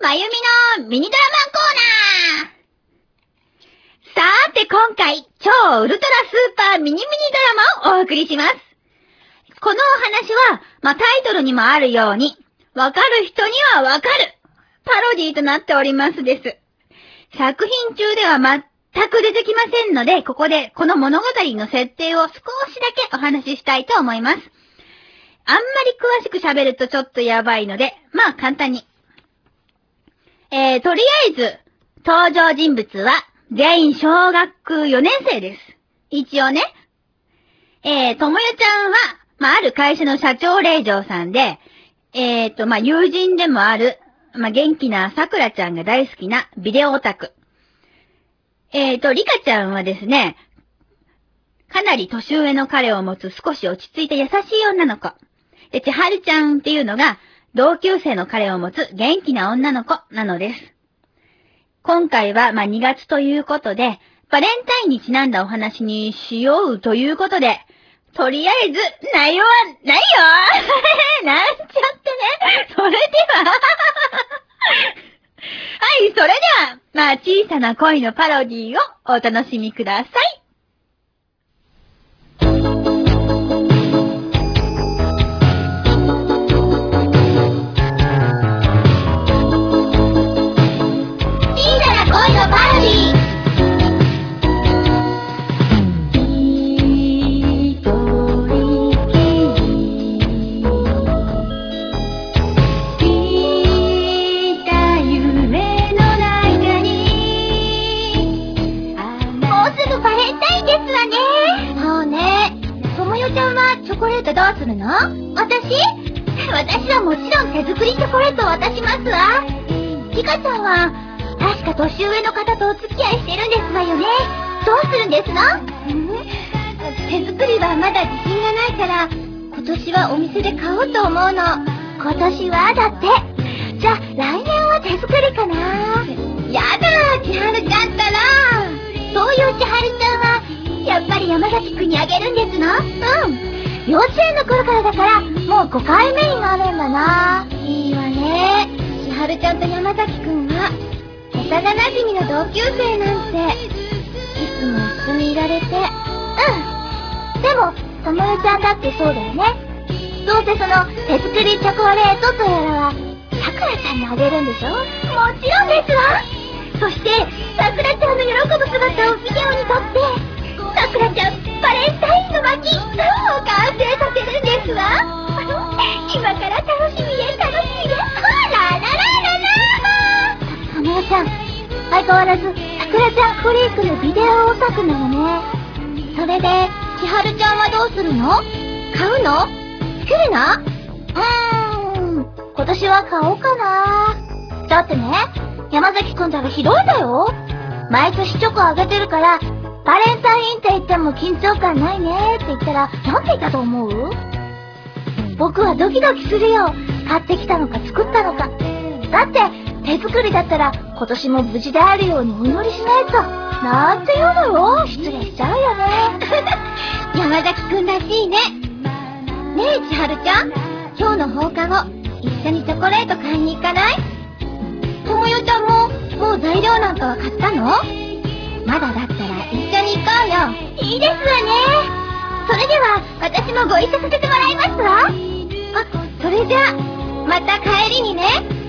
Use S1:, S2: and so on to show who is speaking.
S1: まゆみのミニドラマンコーナー。さーて今回、超ウルトラスーパーミニミニドラマをお送りします。このお話は、タイトルにもあるように、わかる人にはわかる、パロディーとなっておりますです。作品中では全く出てきませんので、ここでこの物語の設定を少しだけお話ししたいと思います。あんまり詳しく喋るとちょっとやばいので、簡単に。とりあえず、登場人物は全員小学4年生です。一応ね。ともよちゃんは、ある会社の社長令嬢さんで、友人でもある、元気なさくらちゃんが大好きなビデオオタク。りかちゃんはですね、かなり年上の彼を持つ少し落ち着いた優しい女の子。で、ちはるちゃんっていうのが、同級生の彼を持つ元気な女の子なのです。今回は、2月ということで、バレンタインにちなんだお話にしようということで、とりあえず、内容はないよなんちゃってね。それでははい、それでは、小さな恋のパロディーをお楽しみください。
S2: チョコレートどうするの？私はもちろん手作りチョコレートを渡しますわ。リカちゃんは、確か年上の方とお付き合いしてるんですわよね。どうするんですの？手作りはまだ自信がないから、今年はお店で買おうと思うの。今年はだって。じゃあ、来年は手作りかな？やだー、千春ちゃんったら。そういう千春ちゃんは、やっぱり山崎くんにあげるんですの？幼稚園の頃からだから、もう5回目になるんだな。いいわね。千春ちゃんと山崎くんは、幼馴染の同級生なんて、いつも一緒にいられて。でも、ともよちゃんだってそうだよね。どうせその、手作りチョコレートとやらは、さくらちゃんにあげるんでしょ？もちろんですわ。そして、さくらちゃんの喜ぶ姿をビデオに撮って、さくらちゃん、バレンタインの巻き、完成させるんですわ。今から楽しみで。ラララララともよちゃん、相変わらず、さくらちゃんフリークのビデオオタクなのね。それで、千春ちゃんはどうするの？買うの？作るの？今年は買おうかな。だってね、山崎くんたらひどいんだよ。毎年チョコあげてるから、バレンタインって言っても緊張感ないねって言ったら、なんて言ったと思う？僕はドキドキするよ。買ってきたのか作ったのか。だって、手作りだったら今年も無事であるようにお祈りしないと。なんて言うのよ。失礼しちゃうよね。山崎くんらしいね。ねえ、千春ちゃん。今日の放課後、一緒にチョコレート買いに行かない？ともよちゃんも、もう材料なんかは買ったの？まだだったら一緒に行こうよ。いいですわね。それでは私もご一緒させてもらいますわ。それじゃあ、また帰りにね。